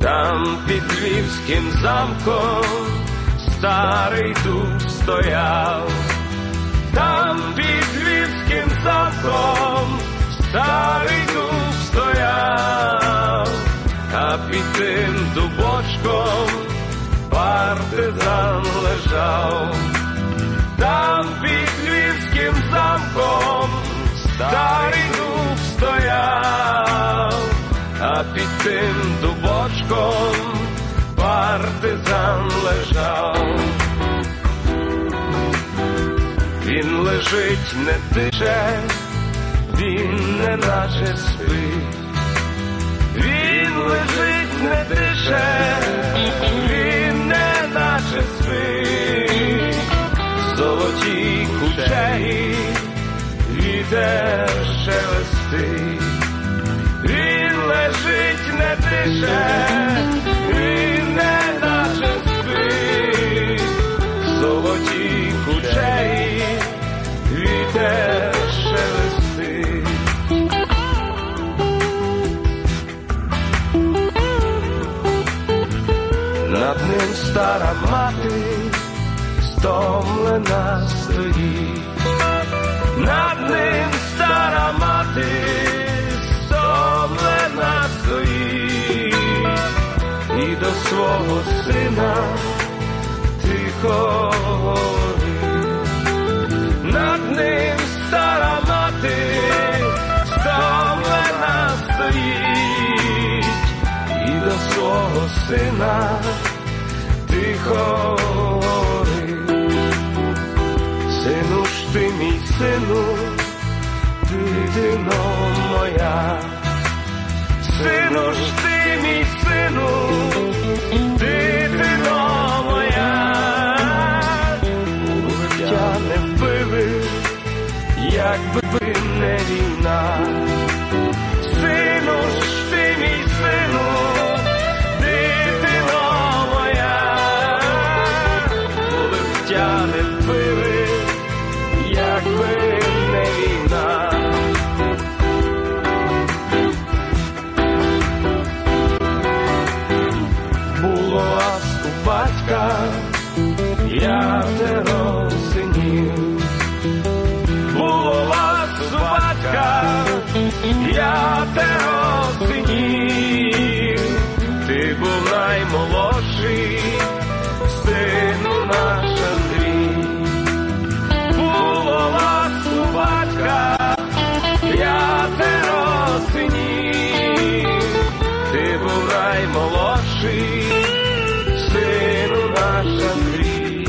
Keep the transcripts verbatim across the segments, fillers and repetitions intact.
Там під Львівським замком старий дуб стояв. Там під Львівським замком старий дуб стояв, а під тим дубочком партизан лежав. Там під Львівським замком старий дуб стояв, а під тим дубочком партизан лежав. Він лежить, не дише, він не наче спить. Він лежить, не дише, він не наче спить. Золоті кучері вітер шелестить. Він лежить, не дише, він не наче спить. Золоті кучері вітер шелестить. Над ним стара мати стомлена стоїть. Над ним стара мати стомлена стоїть. І до свого сина тихо говорить. Над ним стара мати стомлена стоїть. І до свого сина тихо говорить. Сину ж ти, мій сину, дитино моя. Сину ж ти, мій сину, дитино моя. Життя не вбили, якби не війна. Сину ж ти, мій сину, дитино моя. Життя не вбили, якби не війна. Було вас у батька п'ятеро синів. Було вас у батька п'ятеро синів. Ти був наймолодший, сину наш Андрій. Було вас у батька п'ятеро синів. Ти був наймолодший, сину наш Андрій.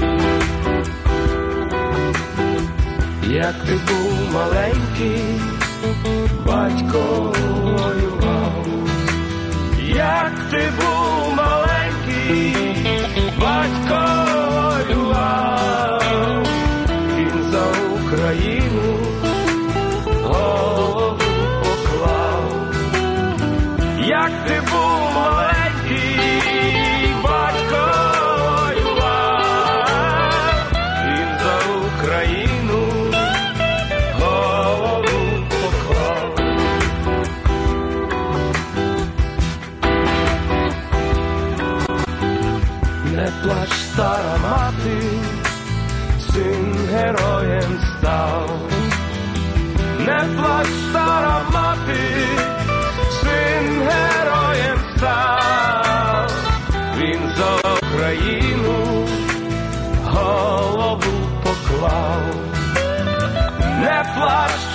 Як ти був маленький, батько воював. Як ти був маленький, батько воював. Він за Україну голову поклав. Як ти був маленький, батько воював. Він за Україну голову поклав. Не плач, стара мати, син героєм став. Не плач, стара мати, син героєм став. Він за Україну голову поклав. Не плач,